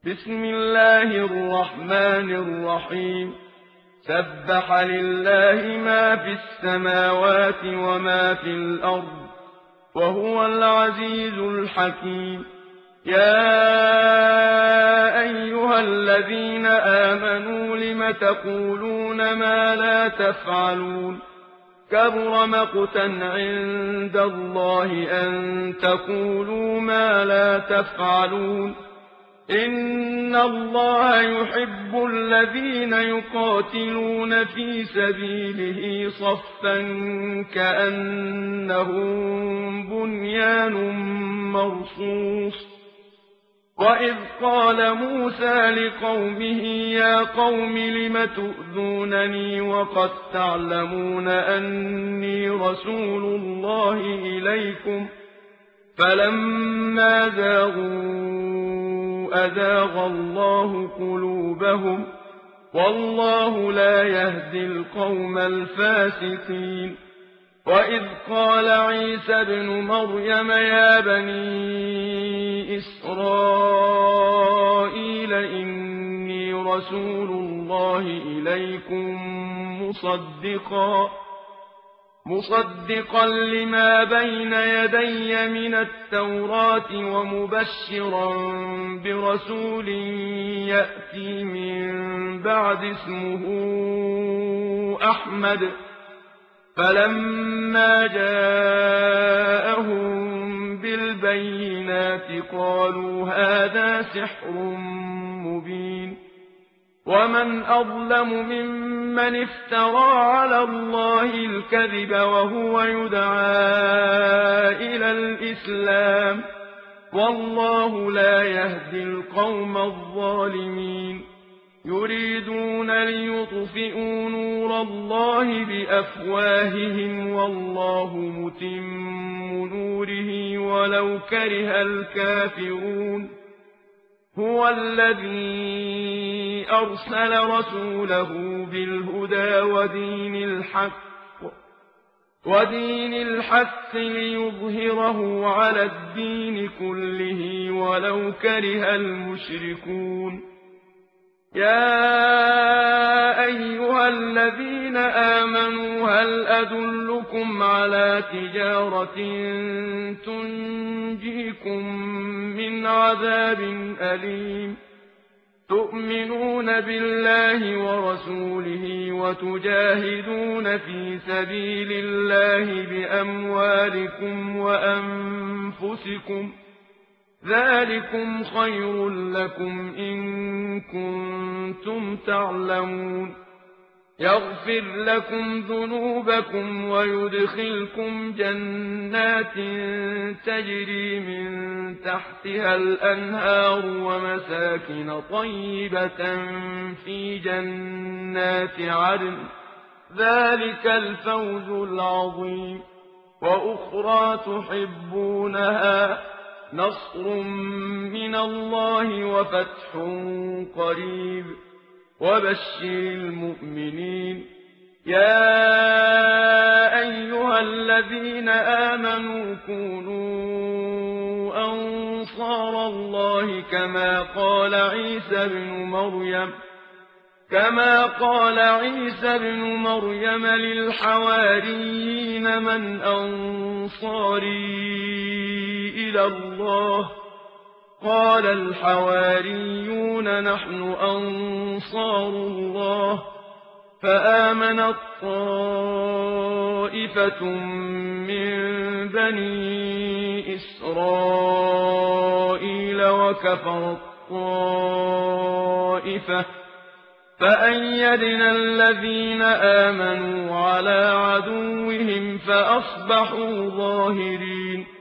بسم الله الرحمن الرحيم سبح لله ما في السماوات وما في الأرض وهو العزيز الحكيم يا أيها الذين آمنوا لم تقولون ما لا تفعلون كبر مقتا عند الله أن تقولوا ما لا تفعلون إن الله يحب الذين يقاتلون في سبيله صفا كأنهم بنيان مرصوص وإذ قال موسى لقومه يا قوم لم تؤذونني وقد تعلمون أني رسول الله إليكم فلما زاغوا أزاغ الله قلوبهم والله لا يهدي القوم الفاسقين وإذ قال عيسى ابن مريم يا بني إسرائيل إني رسول الله إليكم مصدقا لما بين يدي من التوراة ومبشرا برسول يأتي من بعد اسمه أحمد فلما جاءهم بالبينات قالوا هذا سحر مبين ومن أظلم ممن افترى على الله الكذب وهو يدعى إلى الإسلام والله لا يهدي القوم الظالمين يريدون ليطفئوا نور الله بأفواههم والله متم نوره ولو كره الكافرون هو الذي أرسل رسوله بالهدى ودين الحق ليظهره على الدين كله ولو كره المشركون يا أيها الذين آمنوا هل أدلكم على تجارة تنجيكم من عذاب أليم تؤمنون بالله ورسوله وتجاهدون في سبيل الله بأموالكم وأنفسكم ذلكم خير لكم إن كنتم تعلمون يغفر لكم ذنوبكم ويدخلكم جنات تجري من تحتها الأنهار ومساكن طيبة في جنات عدن ذلك الفوز العظيم وأخرى تحبونها نصر من الله وفتح قريب وبشر المؤمنين يا أيها الذين آمنوا كونوا أنصار الله كما قال عيسى ابن مريم للحواريين من أنصاري إلى الله قال الحواريون نحن أنصار الله فآمنت طائفة من بني إسرائيل وكفرت طائفة فأيدنا الذين آمنوا على عدوهم فأصبحوا ظاهرين